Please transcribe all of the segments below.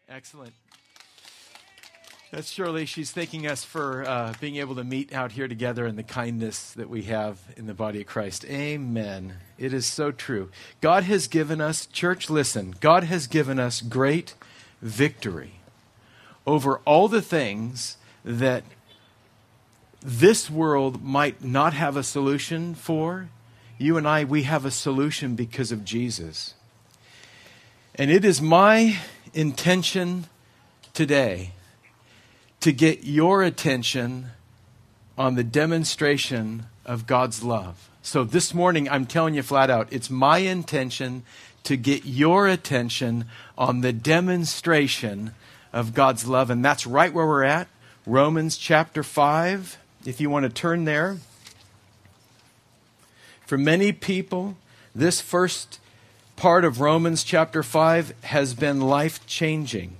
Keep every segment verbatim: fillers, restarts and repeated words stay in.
Excellent. That's Shirley. She's thanking us for uh, being able to meet out here together and the kindness that we have in the body of Christ. Amen. It is so true. God has given us, church, listen, God has given us great victory over all the things that this world might not have a solution for. You and I, we have a solution because of Jesus. And it is my intention today to get your attention on the demonstration of God's love. So this morning, I'm telling you flat out, it's my intention to get your attention on the demonstration of God's love. And that's right where we're at, Romans chapter five. If you want to turn there. For many people, this first part of Romans chapter five has been life-changing.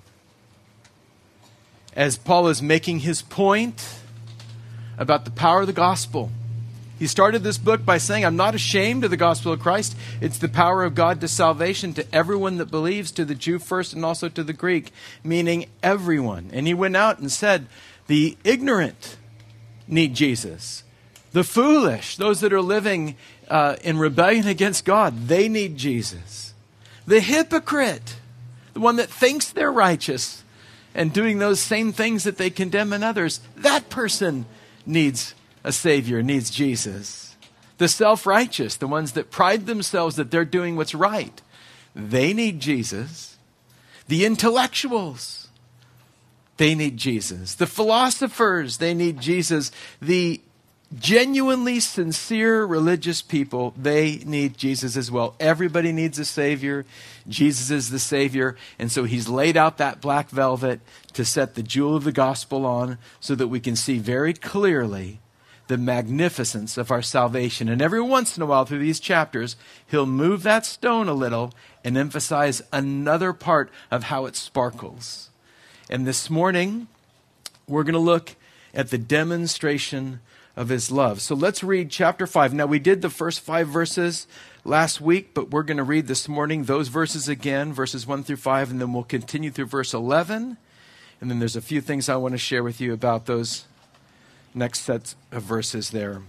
As Paul is making his point about the power of the gospel. He started this book by saying, I'm not ashamed of the gospel of Christ. It's the power of God to salvation to everyone that believes, to the Jew first and also to the Greek, meaning everyone. And he went out and said, the ignorant need Jesus. The foolish, those that are living uh, in rebellion against God, they need Jesus. The hypocrite, the one that thinks they're righteous and doing those same things that they condemn in others, that person needs a Savior, needs Jesus. The self-righteous, the ones that pride themselves that they're doing what's right, they need Jesus. The intellectuals, they need Jesus. The philosophers, they need Jesus. The genuinely sincere religious people, they need Jesus as well. Everybody needs a Savior. Jesus is the Savior. And so he's laid out that black velvet to set the jewel of the gospel on so that we can see very clearly the magnificence of our salvation. And every once in a while through these chapters, he'll move that stone a little and emphasize another part of how it sparkles. And this morning, we're going to look at the demonstration of his love. So let's read chapter five. Now, we did the first five verses last week, but we're going to read this morning those verses again, verses one through five, and then we'll continue through verse eleven. And then there's a few things I want to share with you about those next sets of verses there.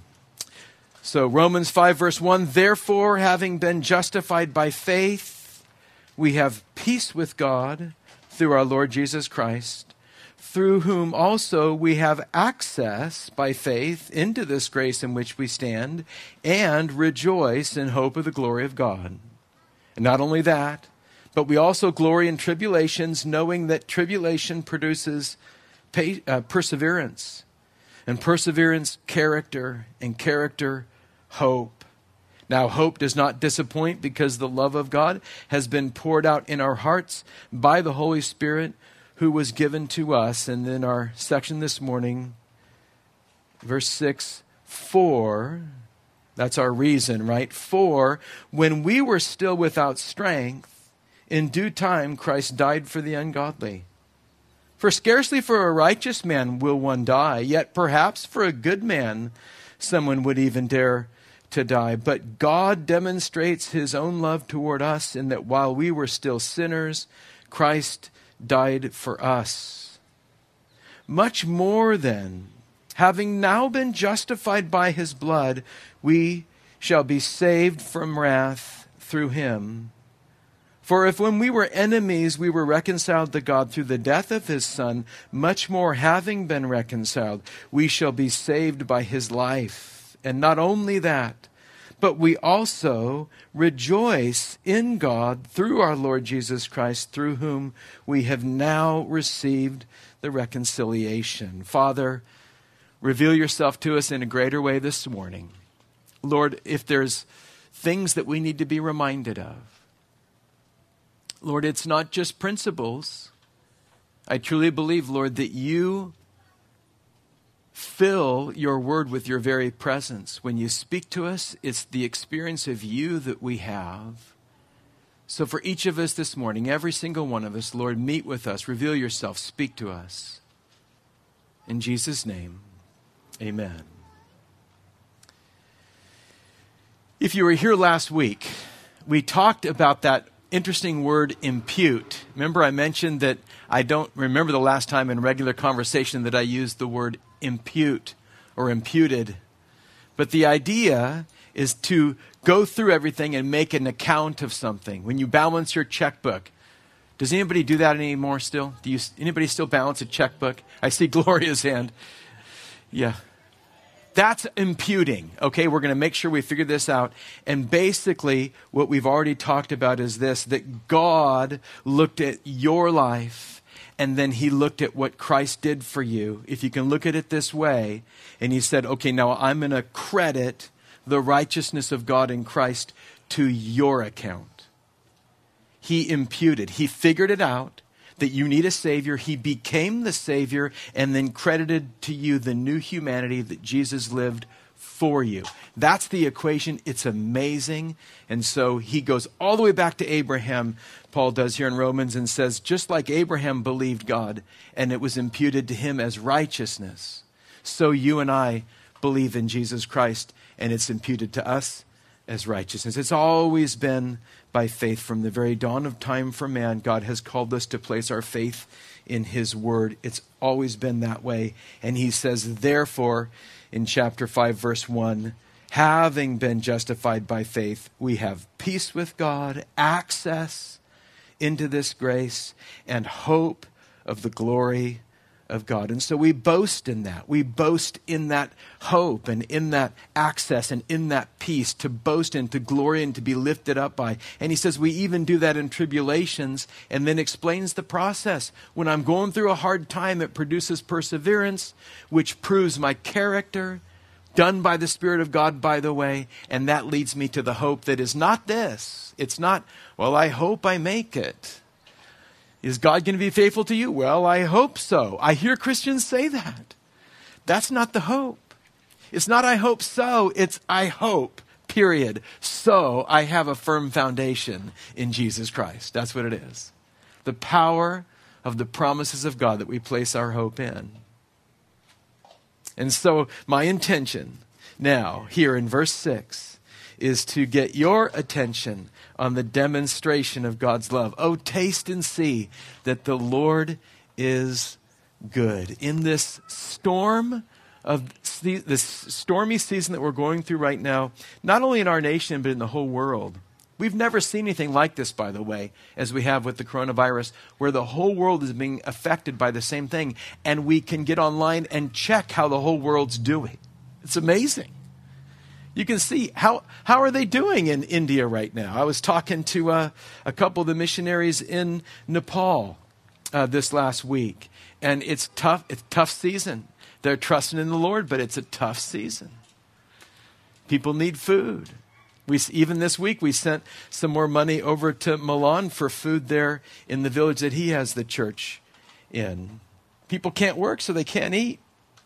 So Romans five, verse one, therefore, having been justified by faith, we have peace with God through our Lord Jesus Christ, through whom also we have access by faith into this grace in which we stand, and rejoice in hope of the glory of God. And not only that, but we also glory in tribulations, knowing that tribulation produces pa- uh, perseverance, and perseverance, character, and character, hope. Now, hope does not disappoint because the love of God has been poured out in our hearts by the Holy Spirit who was given to us. And then our section this morning, verse six, for, that's our reason, right? For, when we were still without strength, in due time Christ died for the ungodly. For scarcely for a righteous man will one die, yet perhaps for a good man someone would even dare to die. But God demonstrates his own love toward us in that while we were still sinners, Christ died for us. Much more then, having now been justified by his blood, we shall be saved from wrath through him. For if when we were enemies, we were reconciled to God through the death of his Son, much more having been reconciled, we shall be saved by his life. And not only that, but we also rejoice in God through our Lord Jesus Christ, through whom we have now received the reconciliation. Father, reveal yourself to us in a greater way this morning. Lord, if there's things that we need to be reminded of, Lord, it's not just principles. I truly believe, Lord, that you fill your word with your very presence. When you speak to us, it's the experience of you that we have. So for each of us this morning, every single one of us, Lord, meet with us, reveal yourself, speak to us. In Jesus' name, amen. If you were here last week, we talked about that interesting word, impute. Remember I mentioned that I don't remember the last time in regular conversation that I used the word impute or imputed. But the idea is to go through everything and make an account of something. When you balance your checkbook, does anybody do that anymore still? Do you, anybody still balance a checkbook? I see Gloria's hand. Yeah. That's imputing. Okay, we're going to make sure we figure this out. And basically, what we've already talked about is this, that God looked at your life, and then he looked at what Christ did for you, if you can look at it this way, and he said, okay, now I'm going to credit the righteousness of God in Christ to your account. He imputed. He figured it out that you need a Savior. He became the Savior and then credited to you the new humanity that Jesus lived for you. That's the equation. It's amazing. And so he goes all the way back to Abraham, Paul does here in Romans, and says, just like Abraham believed God and it was imputed to him as righteousness, so you and I believe in Jesus Christ and it's imputed to us as righteousness. It's always been by faith from the very dawn of time for man. God has called us to place our faith in his word. It's always been that way. And he says, therefore, in chapter five, verse one, having been justified by faith, we have peace with God, access into this grace, and hope of the glory of God. And so we boast in that. We boast in that hope and in that access and in that peace, to boast and to glory and to be lifted up by. And he says we even do that in tribulations, and then explains the process. When I'm going through a hard time, it produces perseverance, which proves my character, done by the Spirit of God, by the way. And that leads me to the hope that is not this. It's not, well, I hope I make it. Is God going to be faithful to you? Well, I hope so. I hear Christians say that. That's not the hope. It's not I hope so. It's I hope, period. So I have a firm foundation in Jesus Christ. That's what it is. The power of the promises of God that we place our hope in. And so my intention now, here in verse six, is to get your attention on the demonstration of God's love. Oh, taste and see that the Lord is good. In this storm of this stormy season that we're going through right now, not only in our nation, but in the whole world. We've never seen anything like this, by the way, as we have with the coronavirus, where the whole world is being affected by the same thing. And we can get online and check how the whole world's doing. It's amazing. You can see how how are they doing in India right now. I was talking to uh, a couple of the missionaries in Nepal uh, this last week, and it's tough. It's a tough season. They're trusting in the Lord, but it's a tough season. People need food. We even this week we sent some more money over to Milan for food there in the village that he has the church in. People can't work, so they can't eat.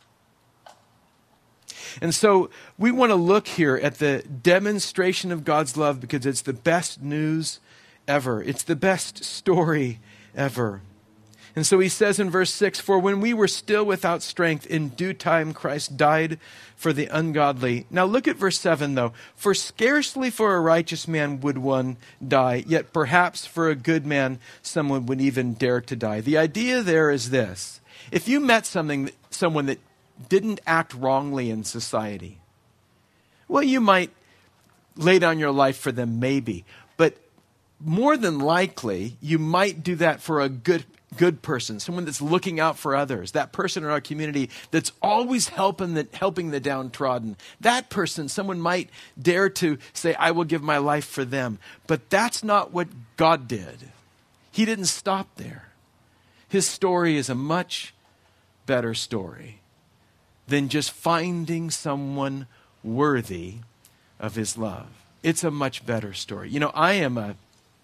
And so we want to look here at the demonstration of God's love because it's the best news ever. It's the best story ever. And so he says in verse six, for when we were still without strength, in due time Christ died for the ungodly. Now look at verse seven though. For scarcely for a righteous man would one die, yet perhaps for a good man someone would even dare to die. The idea there is this. If you met something, someone that didn't act wrongly in society, well, you might lay down your life for them, maybe. But more than likely, you might do that for a good good person, someone that's looking out for others, that person in our community that's always helping the, helping the downtrodden. That person, someone might dare to say, I will give my life for them. But that's not what God did. He didn't stop there. His story is a much better story than just finding someone worthy of his love. It's a much better story. You know, I am a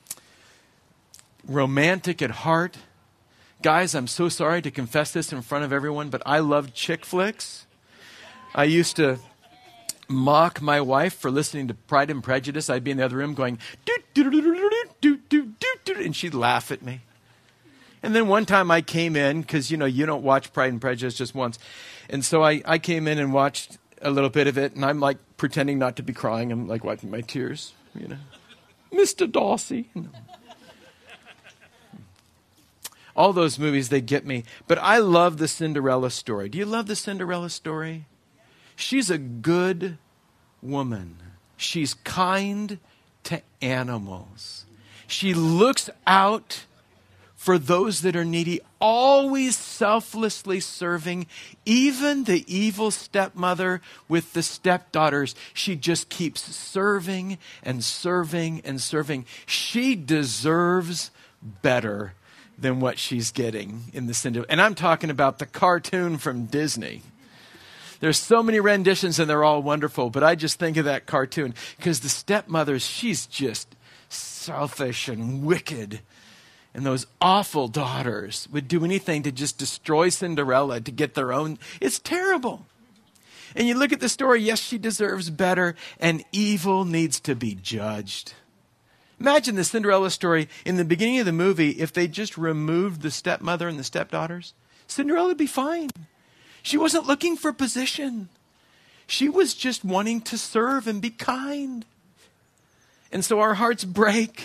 romantic at heart. Guys, I'm so sorry to confess this in front of everyone, but I love chick flicks. I used to mock my wife for listening to Pride and Prejudice. I'd be in the other room going, do do do do do do do do do, and she'd laugh at me. And then one time I came in, because, you know, you don't watch Pride and Prejudice just once. And so I, I came in and watched a little bit of it, and I'm like pretending not to be crying. I'm like wiping my tears, you know. Mister Darcy. All those movies, they get me. But I love the Cinderella story. Do you love the Cinderella story? She's a good woman. She's kind to animals. She looks out for those that are needy, always selflessly serving, even the evil stepmother with the stepdaughters. She just keeps serving and serving and serving. She deserves better than what she's getting in the Cinderella. And I'm talking about the cartoon from Disney. There's so many renditions and they're all wonderful, but I just think of that cartoon because the stepmother, she's just selfish and wicked. And those awful daughters would do anything to just destroy Cinderella to get their own. It's terrible. And you look at the story, yes, she deserves better, and evil needs to be judged. Imagine the Cinderella story in the beginning of the movie, if they just removed the stepmother and the stepdaughters, Cinderella would be fine. She wasn't looking for position. She was just wanting to serve and be kind. And so our hearts break.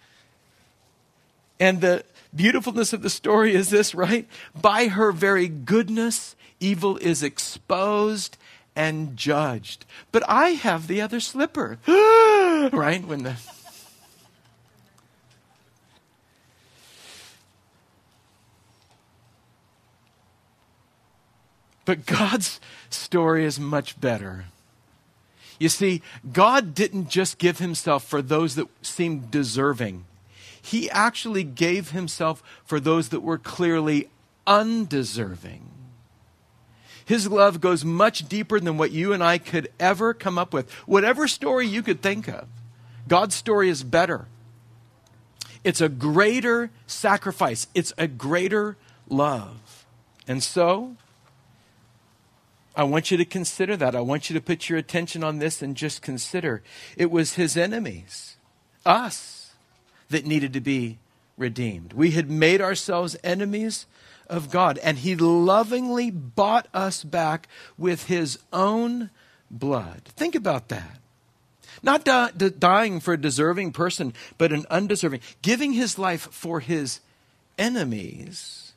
And the beautifulness of the story is this, right? By her very goodness, evil is exposed and judged. But I have the other slipper. Right? When the But God's story is much better. You see, God didn't just give himself for those that seemed deserving. He actually gave himself for those that were clearly undeserving. His love goes much deeper than what you and I could ever come up with. Whatever story you could think of, God's story is better. It's a greater sacrifice. It's a greater love. And so, I want you to consider that. I want you to put your attention on this and just consider. It was his enemies, us, that needed to be redeemed. We had made ourselves enemies of God, and he lovingly bought us back with his own blood. Think about that. Not di- di- dying for a deserving person, but an undeserving. Giving his life for his enemies.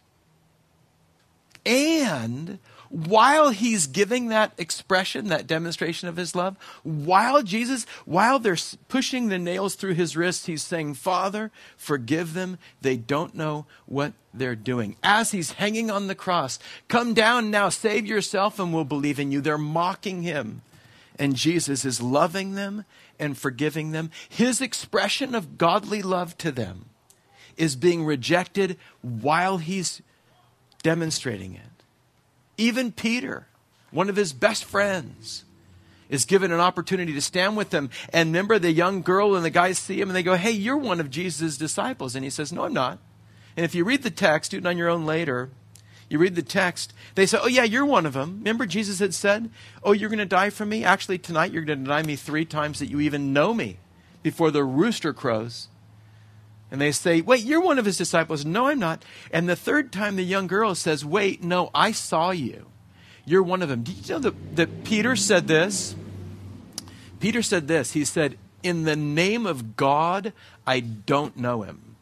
And while he's giving that expression, that demonstration of his love, while Jesus, while they're pushing the nails through his wrists, he's saying, Father, forgive them. They don't know what they're doing. As he's hanging on the cross, come down now, save yourself and we'll believe in you. They're mocking him. And Jesus is loving them and forgiving them. His expression of godly love to them is being rejected while he's demonstrating it. Even Peter, one of his best friends, is given an opportunity to stand with them. And remember, the young girl and the guys see him and they go, hey, you're one of Jesus' disciples. And he says, no, I'm not. And if you read the text, do it on your own later, you read the text, they say, oh yeah, you're one of them. Remember Jesus had said, oh, you're going to die for me? Actually, tonight you're going to deny me three times that you even know me before the rooster crows. And they say, wait, you're one of his disciples. No, I'm not. And the third time the young girl says, wait, no, I saw you. You're one of them. Did you know that, that Peter said this? Peter said this. He said, in the name of God, I don't know him.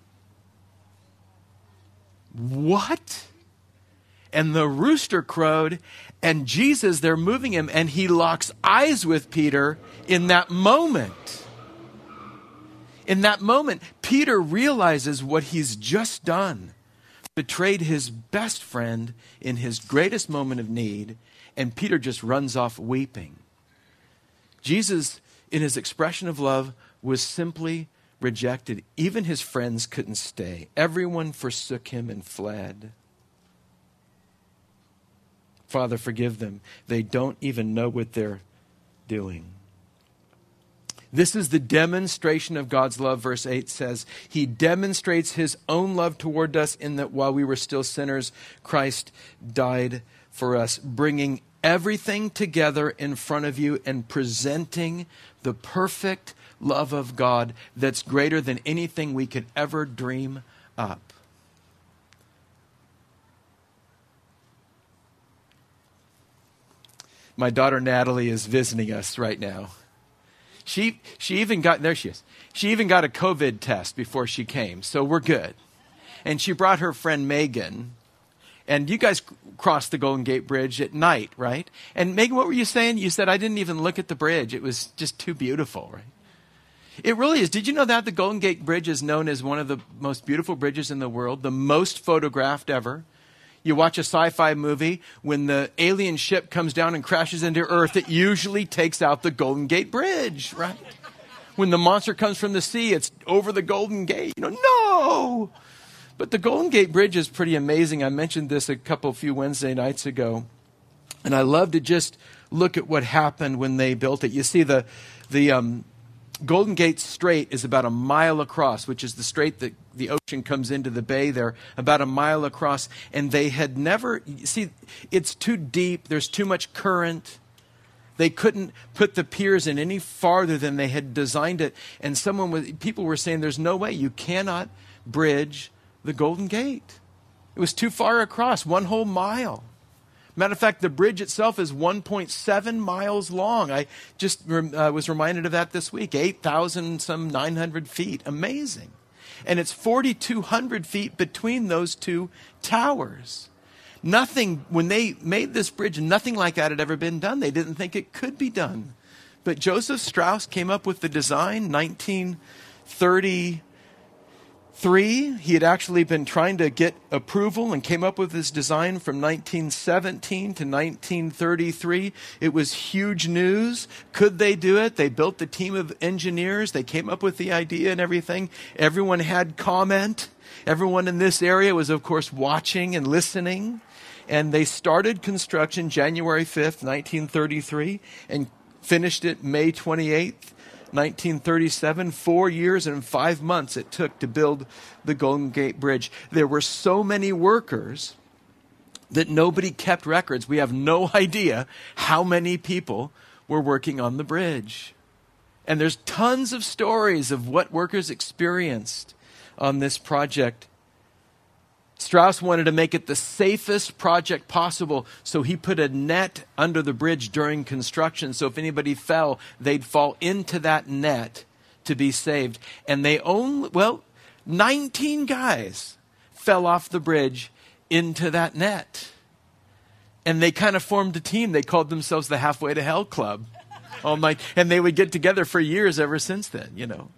What? And the rooster crowed, and Jesus, they're moving him, and he locks eyes with Peter in that moment. In that moment, Peter realizes what he's just done. Betrayed his best friend in his greatest moment of need, and Peter just runs off weeping. Jesus, in his expression of love, was simply rejected. Even his friends couldn't stay. Everyone forsook him and fled. Father, forgive them. They don't even know what they're doing. This is the demonstration of God's love. Verse eight says, he demonstrates his own love toward us in that while we were still sinners, Christ died for us, bringing everything together in front of you and presenting the perfect love of God that's greater than anything we could ever dream up. My daughter Natalie is visiting us right now. She she even got, there she is. She even got a COVID test before she came, so we're good. And she brought her friend Megan. And you guys crossed the Golden Gate Bridge at night, right? And Megan, what were you saying? You said, I didn't even look at the bridge. It was just too beautiful, right? It really is. Did you know that the Golden Gate Bridge is known as one of the most beautiful bridges in the world, the most photographed ever? You watch a sci-fi movie, when the alien ship comes down and crashes into Earth, it usually takes out the Golden Gate Bridge, right? When the monster comes from the sea, it's over the Golden Gate. You know, no! But the Golden Gate Bridge is pretty amazing. I mentioned this a couple, few Wednesday nights ago. And I love to just look at what happened when they built it. You see, the the um, Golden Gate Strait is about a mile across, which is the strait that the ocean comes into the bay there, about a mile across. And they had never, you see, it's too deep. There's too much current. They couldn't put the piers in any farther than they had designed it. And someone was, people were saying, there's no way, you cannot bridge the Golden Gate. It was too far across, one whole mile. Matter of fact, the bridge itself is one point seven miles long. I just uh, was reminded of that this week. eight thousand, some nine hundred feet. Amazing. And it's forty-two hundred feet between those two towers. Nothing, when they made this bridge, nothing like that had ever been done. They didn't think it could be done. But Joseph Strauss came up with the design, nineteen thirty-three. He had actually been trying to get approval and came up with this design from nineteen seventeen to nineteen thirty-three. It was huge news. Could they do it? They built the team of engineers. They came up with the idea and everything. Everyone had comment. Everyone in this area was, of course, watching and listening. And they started construction January fifth, nineteen thirty-three, and finished it May twenty-eighth, nineteen thirty-seven. Four years and five months it took to build the Golden Gate Bridge. There were so many workers that nobody kept records. We have no idea how many people were working on the bridge. And there's tons of stories of what workers experienced on this project. Strauss wanted to make it the safest project possible, so he put a net under the bridge during construction, so if anybody fell, they'd fall into that net to be saved. And they only, well, nineteen guys fell off the bridge into that net. And they kind of formed a team. They called themselves the Halfway to Hell Club. Oh my, and they would get together for years ever since then, you know.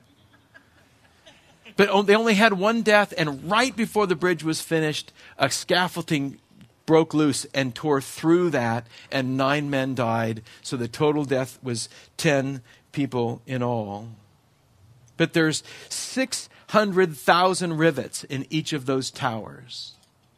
But they only had one death, and right before the bridge was finished, a scaffolding broke loose and tore through that, and nine men died. So the total death was ten people in all. But there's six hundred thousand rivets in each of those towers.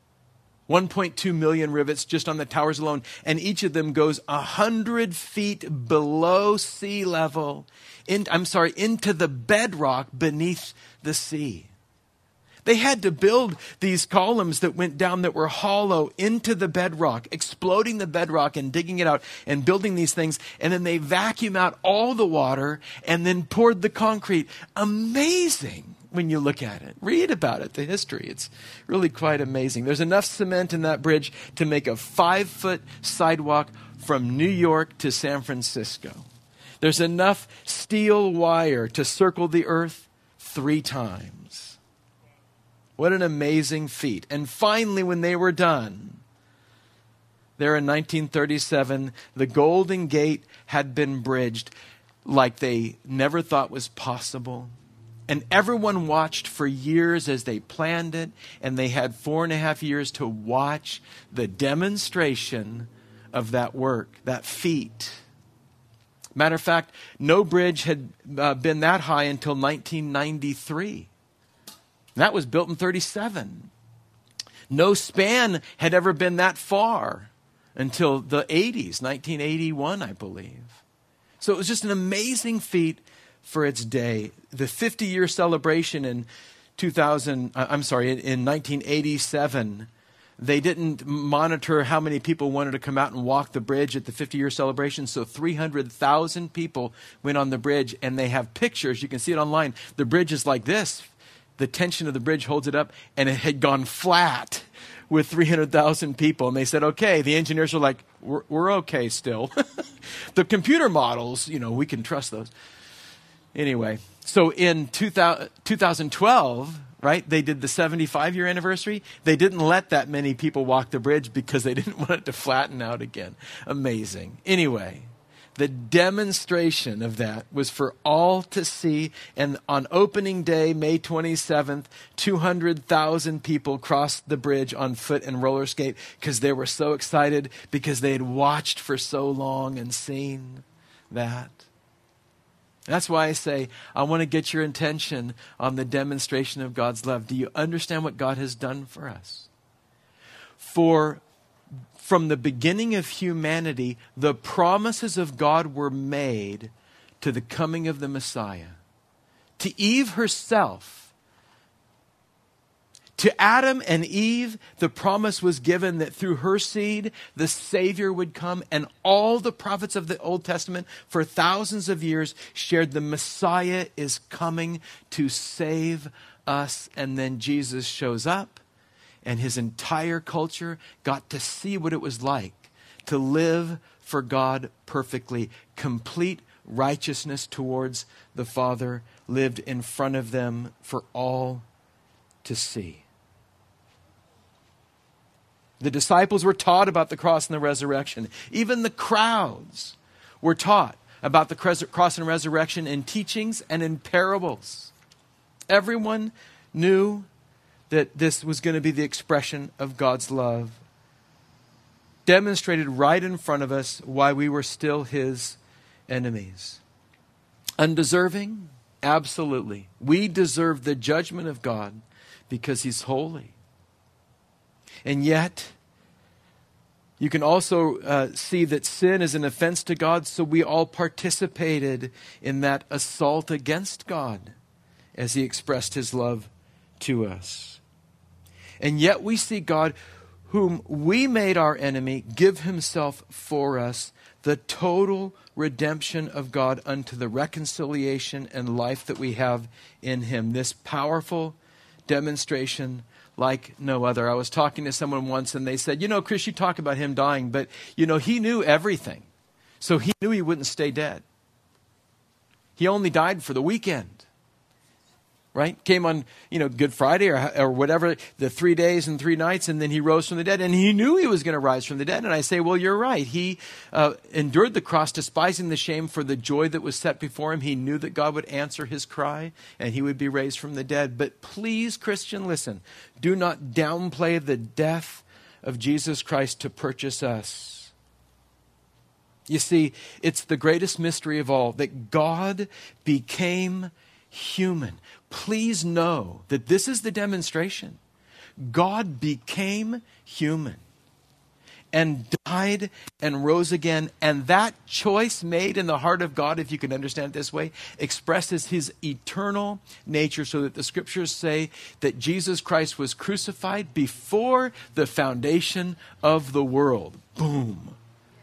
one point two million rivets just on the towers alone, and each of them goes one hundred feet below sea level, in, I'm sorry, into the bedrock beneath the sea. They had to build these columns that went down that were hollow into the bedrock, exploding the bedrock and digging it out and building these things. And then they vacuum out all the water and then poured the concrete. Amazing when you look at it. Read about it, the history. It's really quite amazing. There's enough cement in that bridge to make a five-foot sidewalk from New York to San Francisco. There's enough steel wire to circle the earth three times. What an amazing feat. And finally, when they were done, there in nineteen thirty-seven, the Golden Gate had been bridged like they never thought was possible. And everyone watched for years as they planned it, and they had four and a half years to watch the demonstration of that work, that feat. Matter of fact, no bridge had uh, been that high until nineteen ninety-three. That was built in thirty-seven. No span had ever been that far until the eighties, nineteen eighty-one, I believe. So it was just an amazing feat for its day. The fifty-year celebration in two thousand, I'm sorry, in nineteen eighty-seven, they didn't monitor how many people wanted to come out and walk the bridge at the fifty-year celebration, so three hundred thousand people went on the bridge, and they have pictures. You can see it online. The bridge is like this. The tension of the bridge holds it up, and it had gone flat with three hundred thousand people. And they said, okay, the engineers were like, we're, we're okay still. The computer models, you know, we can trust those. Anyway, so in two thousand twelve, right? They did the seventy-five year anniversary. They didn't let that many people walk the bridge because they didn't want it to flatten out again. Amazing. Anyway, the demonstration of that was for all to see. And on opening day, May twenty-seventh, two hundred thousand people crossed the bridge on foot and roller skate because they were so excited because they had watched for so long and seen that. That's why I say, I want to get your attention on the demonstration of God's love. Do you understand what God has done for us? For from the beginning of humanity, the promises of God were made to the coming of the Messiah. To Eve herself, to Adam and Eve, the promise was given that through her seed, the Savior would come. And all the prophets of the Old Testament for thousands of years shared the Messiah is coming to save us. And then Jesus shows up, and his entire culture got to see what it was like to live for God perfectly. Complete righteousness towards the Father lived in front of them for all to see. The disciples were taught about the cross and the resurrection. Even the crowds were taught about the cross and resurrection in teachings and in parables. Everyone knew that this was going to be the expression of God's love, demonstrated right in front of us while we were still his enemies. Undeserving? Absolutely. We deserve the judgment of God because he's holy. And yet, you can also uh, see that sin is an offense to God, so we all participated in that assault against God as he expressed his love to us. And yet we see God, whom we made our enemy, give himself for us, the total redemption of God unto the reconciliation and life that we have in him. This powerful demonstration like no other. I was talking to someone once and they said, you know, Chris, you talk about him dying, but, you know, he knew everything. So he knew he wouldn't stay dead. He only died for the weekend, right? Came on, you know, Good Friday or, or whatever, the three days and three nights, and then he rose from the dead. And he knew he was going to rise from the dead. And I say, well, you're right. He uh, endured the cross, despising the shame for the joy that was set before him. He knew that God would answer his cry and he would be raised from the dead. But please, Christian, listen. Do not downplay the death of Jesus Christ to purchase us. You see, it's the greatest mystery of all that God became human. Please know that this is the demonstration. God became human and died and rose again. And that choice made in the heart of God, if you can understand it this way, expresses his eternal nature, so that the scriptures say that Jesus Christ was crucified before the foundation of the world. Boom.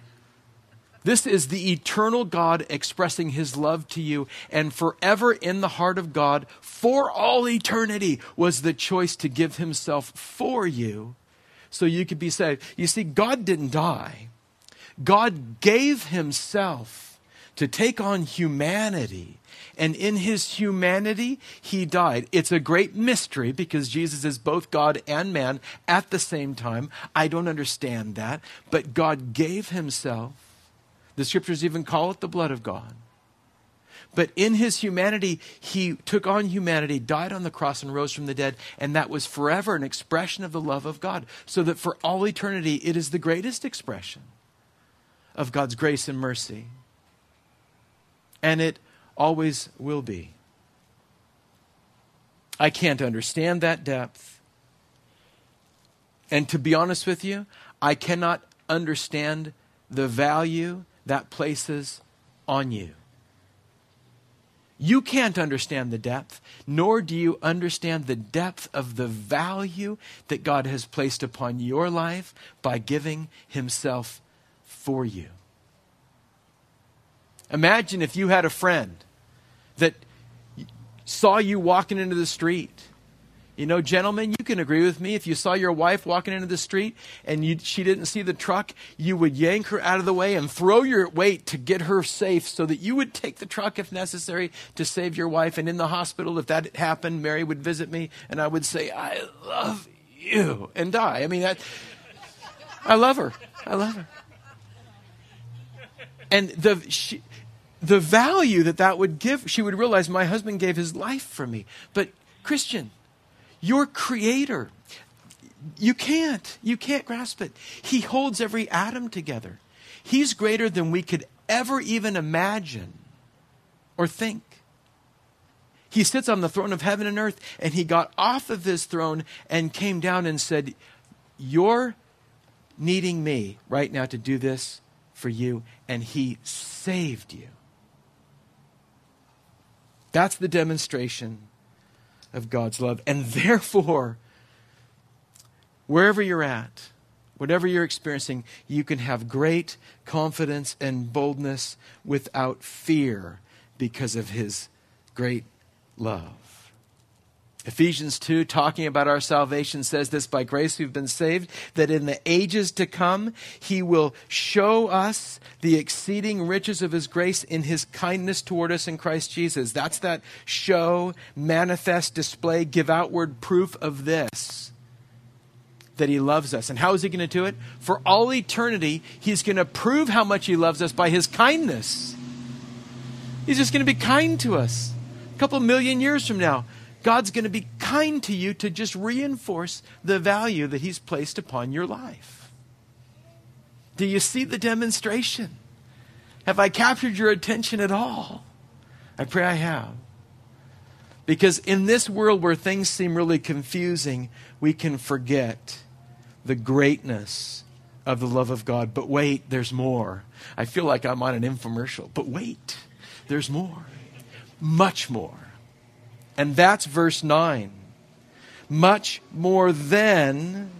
This is the eternal God expressing his love to you, and forever in the heart of God, for all eternity, was the choice to give himself for you so you could be saved. You see, God didn't die. God gave himself to take on humanity, and in his humanity, he died. It's a great mystery because Jesus is both God and man at the same time. I don't understand that, but God gave himself. The scriptures even call it the blood of God. But in his humanity, he took on humanity, died on the cross, and rose from the dead. And that was forever an expression of the love of God. So that for all eternity, it is the greatest expression of God's grace and mercy. And it always will be. I can't understand that depth. And to be honest with you, I cannot understand the value that places on you. You can't understand the depth, nor do you understand the depth of the value that God has placed upon your life by giving himself for you. Imagine if you had a friend that saw you walking into the street. You know, gentlemen, you can agree with me. If you saw your wife walking into the street and you, she didn't see the truck, you would yank her out of the way and throw your weight to get her safe so that you would take the truck if necessary to save your wife. And in the hospital, if that happened, Mary would visit me and I would say, I love you, and die. I mean, that, I love her. I love her. And the she, the value that that would give, she would realize my husband gave his life for me. But Christian, your Creator, you can't, you can't grasp it. He holds every atom together. He's greater than we could ever even imagine or think. He sits on the throne of heaven and earth, and he got off of his throne and came down and said, you're needing me right now to do this for you, and he saved you. That's the demonstration of God's love. And therefore, wherever you're at, whatever you're experiencing, you can have great confidence and boldness without fear because of his great love. Ephesians two, talking about our salvation, says this: by grace we've been saved, that in the ages to come he will show us the exceeding riches of his grace in his kindness toward us in Christ Jesus. That's that show, manifest, display, give outward proof of this, that he loves us. And how is he going to do it? For all eternity, he's going to prove how much he loves us by his kindness. He's just going to be kind to us. A couple million years from now, God's going to be kind to you to just reinforce the value that he's placed upon your life. Do you see the demonstration? Have I captured your attention at all? I pray I have. Because in this world where things seem really confusing, we can forget the greatness of the love of God. But wait, there's more. I feel like I'm on an infomercial. But wait, there's more. Much more. And that's verse nine. Much more than,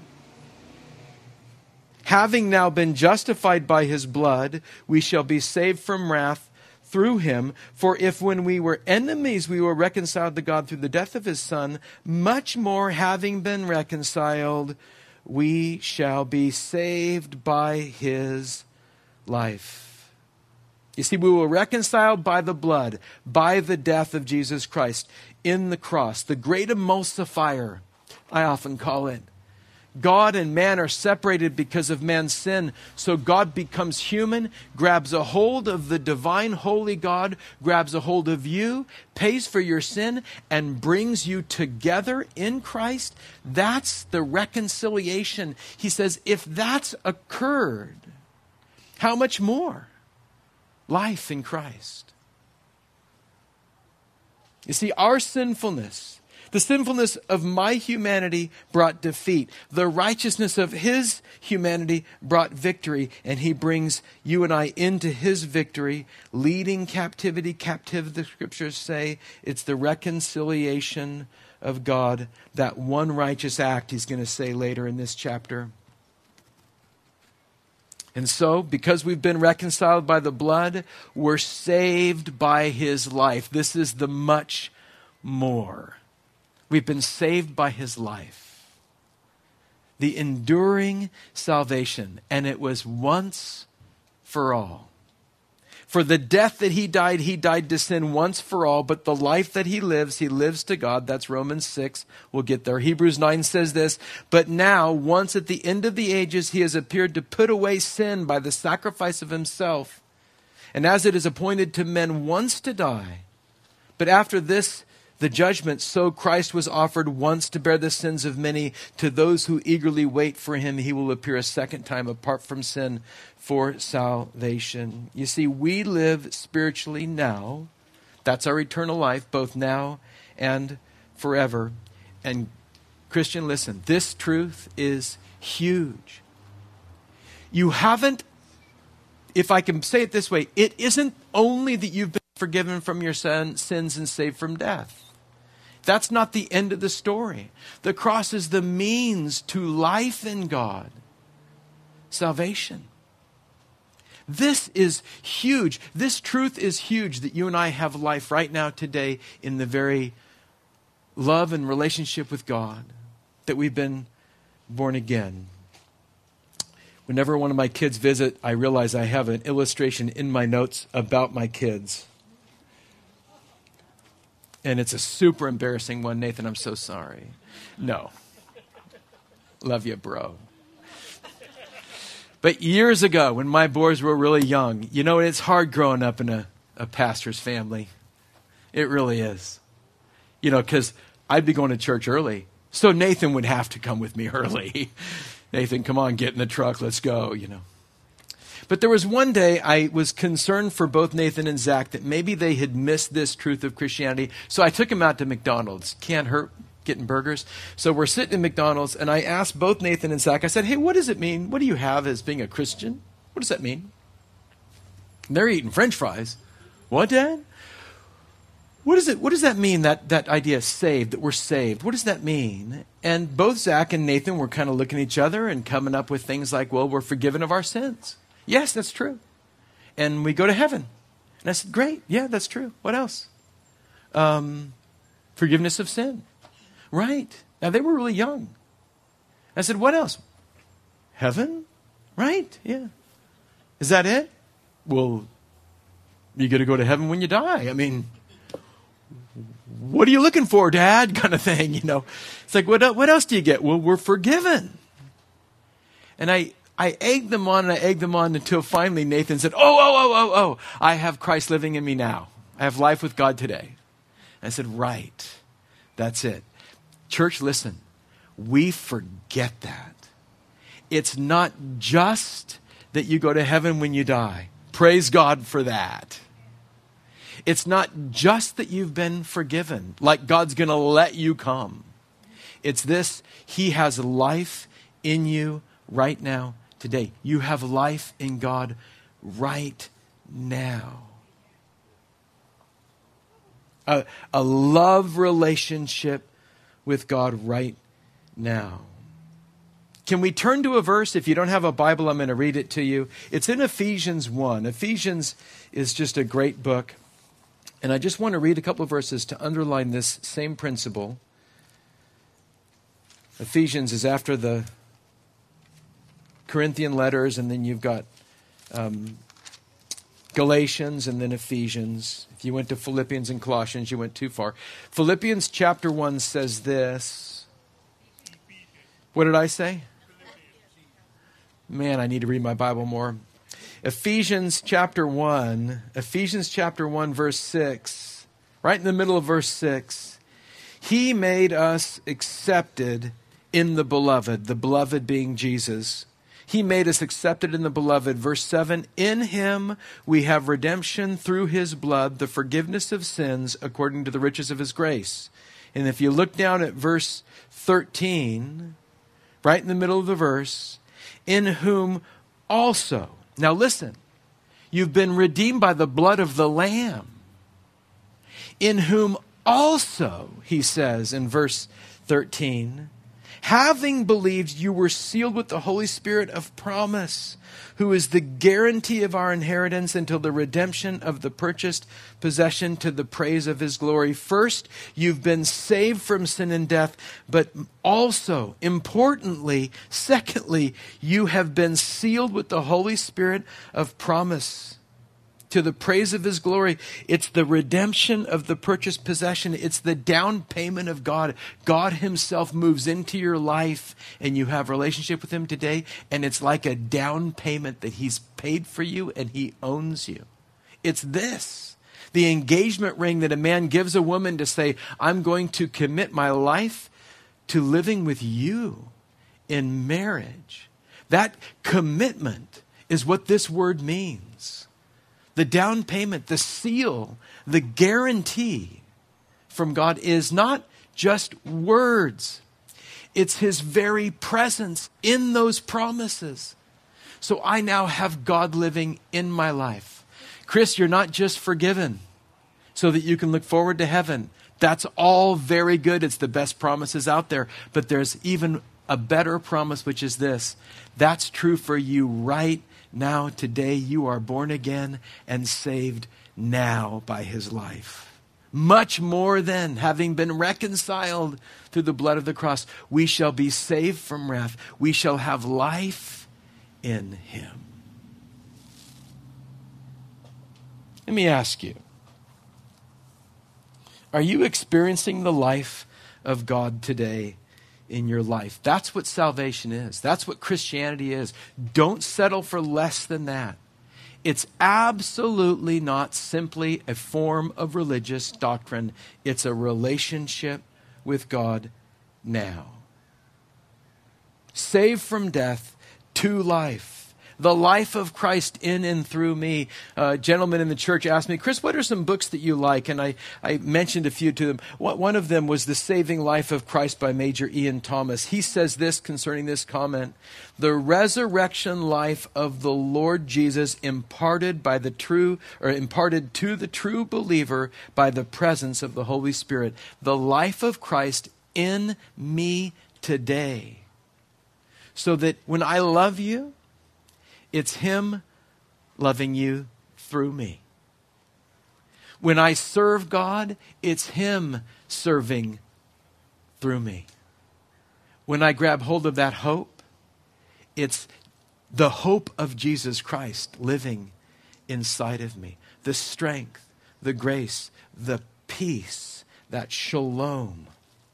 having now been justified by his blood, we shall be saved from wrath through him. For if when we were enemies, we were reconciled to God through the death of his Son, much more having been reconciled, we shall be saved by his life. You see, we were reconciled by the blood, by the death of Jesus Christ in the cross, the great emulsifier, I often call it. God and man are separated because of man's sin. So God becomes human, grabs a hold of the divine, holy God, grabs a hold of you, pays for your sin, and brings you together in Christ. That's the reconciliation. He says, if that's occurred, how much more? Life in Christ. You see, our sinfulness, the sinfulness of my humanity brought defeat. The righteousness of his humanity brought victory. And he brings you and I into his victory, leading captivity captive, the scriptures say. It's the reconciliation of God, that one righteous act, he's going to say later in this chapter. And so, because we've been reconciled by the blood, we're saved by his life. This is the much more. We've been saved by his life. The enduring salvation. And it was once for all. For the death that he died, he died to sin once for all. But the life that he lives, he lives to God. That's Romans six. We'll get there. Hebrews nine says this. But now, once at the end of the ages, he has appeared to put away sin by the sacrifice of himself. And as it is appointed to men once to die, but after this, the judgment, so Christ was offered once to bear the sins of many. To those who eagerly wait for him, he will appear a second time apart from sin for salvation. You see, we live spiritually now. That's our eternal life, both now and forever. And Christian, listen, this truth is huge. You haven't, if I can say it this way, it isn't only that you've been forgiven from your sin, sins and saved from death. That's not the end of the story. The cross is the means to life in God. Salvation. This is huge. This truth is huge, that you and I have life right now today in the very love and relationship with God, that we've been born again. Whenever one of my kids visit, I realize I have an illustration in my notes about my kids. And it's a super embarrassing one. Nathan, I'm so sorry. No. Love you, bro. But years ago, when my boys were really young, you know, it's hard growing up in a, a pastor's family. It really is. You know, because I'd be going to church early. So Nathan would have to come with me early. Nathan, come on, get in the truck. Let's go, you know. But there was one day I was concerned for both Nathan and Zach that maybe they had missed this truth of Christianity. So I took them out to McDonald's. Can't hurt getting burgers. So we're sitting in McDonald's, and I asked both Nathan and Zach, I said, hey, what does it mean? What do you have as being a Christian? What does that mean? And they're eating French fries. What, Dad? What is it? What does that mean, that, that idea of saved, that we're saved? What does that mean? And both Zach and Nathan were kind of looking at each other and coming up with things like, well, we're forgiven of our sins. Yes, that's true. And we go to heaven. And I said, great. Yeah, that's true. What else? Um, forgiveness of sin. Right. Now, they were really young. I said, what else? Heaven? Right. Yeah. Is that it? Well, you got to go to heaven when you die. I mean, what are you looking for, Dad? Kind of thing, you know. It's like, what, what else do you get? Well, we're forgiven. And I, I egged them on and I egged them on until finally Nathan said, oh, oh, oh, oh, oh, I have Christ living in me now. I have life with God today. And I said, right. That's it. Church, listen, we forget that. It's not just that you go to heaven when you die. Praise God for that. It's not just that you've been forgiven, like God's going to let you come. It's this, He has life in you right now, today. You have life in God right now. A, a love relationship with God right now. Can we turn to a verse? If you don't have a Bible, I'm going to read it to you. It's in Ephesians one. Ephesians is just a great book. And I just want to read a couple of verses to underline this same principle. Ephesians is after the Corinthian letters, and then you've got um, Galatians and then Ephesians. If you went to Philippians and Colossians, you went too far. Philippians chapter one says this. What did I say? Man, I need to read my Bible more. Ephesians chapter one, Ephesians chapter one, verse six, right in the middle of verse six. He made us accepted in the beloved, the beloved being Jesus. He made us accepted in the beloved. Verse seven, in Him we have redemption through His blood, the forgiveness of sins according to the riches of His grace. And if you look down at verse thirteen, right in the middle of the verse, in whom also, now listen, you've been redeemed by the blood of the Lamb, in whom also, he says in verse thirteen, having believed, you were sealed with the Holy Spirit of promise, who is the guarantee of our inheritance until the redemption of the purchased possession to the praise of His glory. First, you've been saved from sin and death, but also, importantly, secondly, you have been sealed with the Holy Spirit of promise to the praise of His glory. It's the redemption of the purchased possession. It's the down payment of God. God Himself moves into your life and you have a relationship with Him today, and it's like a down payment that He's paid for you and He owns you. It's this, the engagement ring that a man gives a woman to say, I'm going to commit my life to living with you in marriage. That commitment is what this word means. The down payment, the seal, the guarantee from God is not just words. It's His very presence in those promises. So I now have God living in my life. Chris, you're not just forgiven so that you can look forward to heaven. That's all very good. It's the best promises out there. But there's even a better promise, which is this. That's true for you right now, today. You are born again and saved now by His life, Much more then, having been reconciled through the blood of the cross, we shall be saved from wrath. We shall have life in him. Let me ask you, are you experiencing the life of God today in your life? That's what salvation is. That's what Christianity is. Don't settle for less than that. It's absolutely not simply a form of religious doctrine. It's a relationship with God now. Saved from death to life. The life of Christ in and through me. A gentleman in the church asked me, Chris, what are some books that you like? And I, I mentioned a few to them. One of them was The Saving Life of Christ by Major Ian Thomas. He says this concerning this comment: the resurrection life of the Lord Jesus imparted by the true, or imparted to the true believer by the presence of the Holy Spirit. The life of Christ in me today. So that when I love you, it's him loving you through me. When I serve God, it's him serving through me. When I grab hold of that hope, it's the hope of Jesus Christ living inside of me. The strength, the grace, the peace, that shalom.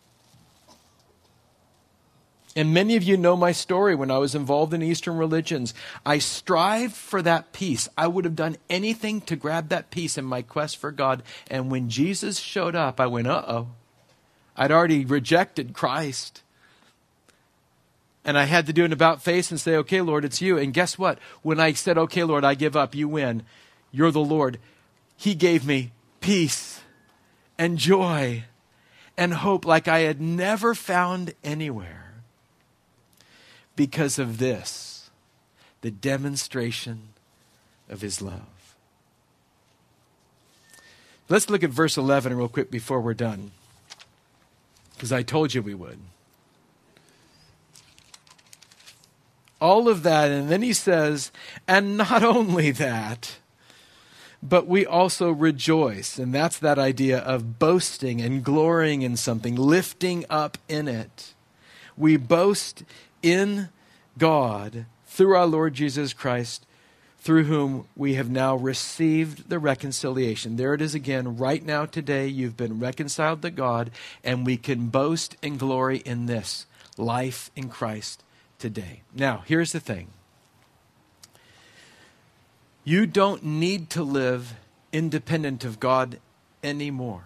And many of you know my story. When I was involved in Eastern religions, I strived for that peace. I would have done anything to grab that peace in my quest for God. And when Jesus showed up, I went, uh-oh. I'd already rejected Christ. And I had to do an about face and say, okay, Lord, it's you. And guess what? When I said, okay, Lord, I give up, you win. You're the Lord. He gave me peace and joy and hope like I had never found anywhere. Because of this, the demonstration of his love. Let's look at verse eleven real quick before we're done. Because I told you we would. All of that, and then he says, and not only that, but we also rejoice. And that's that idea of boasting and glorying in something, lifting up in it. We boast in God through our Lord Jesus Christ, through whom we have now received the reconciliation. There it is again. Right now, today, you've been reconciled to God, and we can boast and glory in this life in Christ today. Now, here's the thing. You don't need to live independent of God anymore.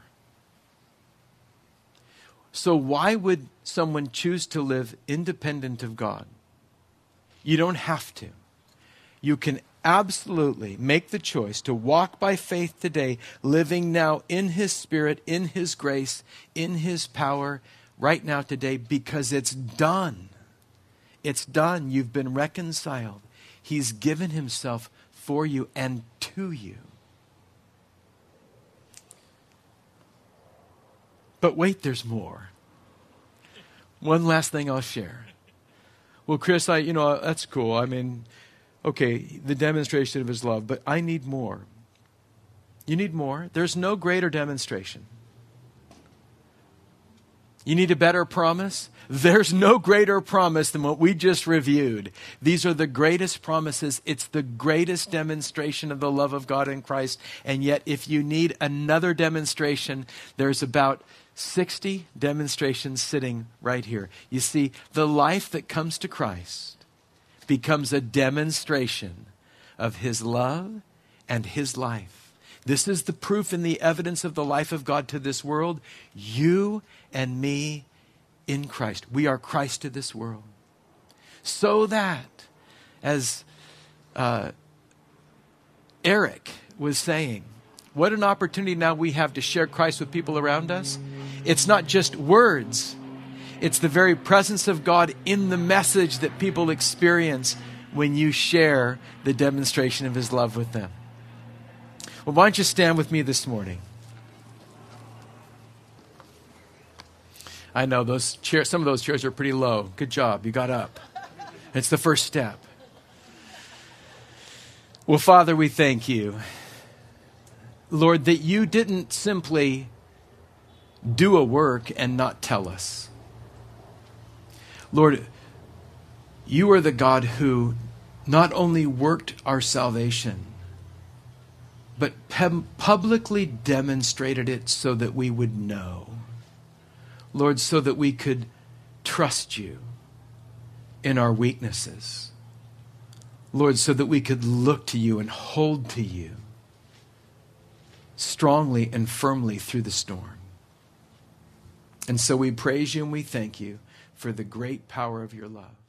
So why would someone choose to live independent of God? You don't have to. You can absolutely make the choice to walk by faith today, living now in his Spirit, in his grace, in his power, right now today, because it's done. It's done. You've been reconciled. He's given himself for you and to you. But wait, there's more. One last thing I'll share. Well, Chris, I, you know, that's cool. I mean, okay, the demonstration of his love, but I need more. You need more. There's no greater demonstration. You need a better promise? There's no greater promise than what we just reviewed. These are the greatest promises. It's the greatest demonstration of the love of God in Christ. And yet, if you need another demonstration, there's about sixty demonstrations sitting right here. You see, the life that comes to Christ becomes a demonstration of his love and his life. This is the proof and the evidence of the life of God to this world. You and me in Christ. We are Christ to this world. So that, as uh, Eric was saying, what an opportunity now we have to share Christ with people around us. It's not just words. It's the very presence of God in the message that people experience when you share the demonstration of his love with them. Well, why don't you stand with me this morning? I know those chairs, some of those chairs are pretty low. Good job. You got up. It's the first step. Well, Father, we thank you, Lord, that you didn't simply do a work and not tell us. Lord, you are the God who not only worked our salvation, but pub- publicly demonstrated it so that we would know. Lord, so that we could trust you in our weaknesses. Lord, so that we could look to you and hold to you strongly and firmly through the storm. And so we praise you and we thank you for the great power of your love.